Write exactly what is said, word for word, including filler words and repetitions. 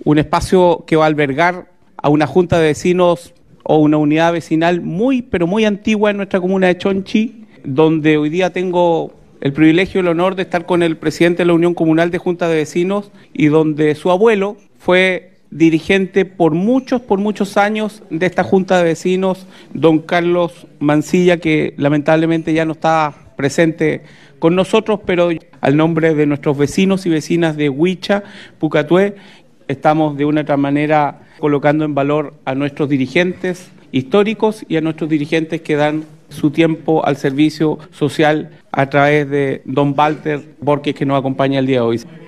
un espacio que va a albergar a una junta de vecinos o una unidad vecinal muy, pero muy antigua en nuestra comuna de Chonchi, donde hoy día tengo el privilegio y el honor de estar con el presidente de la Unión Comunal de Junta de Vecinos y donde su abuelo fue dirigente por muchos, por muchos años de esta Junta de Vecinos, don Carlos Mancilla, que lamentablemente ya no está presente con nosotros, pero al nombre de nuestros vecinos y vecinas de Huicha, Pucatué, estamos de una otra manera colocando en valor a nuestros dirigentes históricos y a nuestros dirigentes que dan su tiempo al servicio social a través de don Walter Borges, que nos acompaña el día de hoy.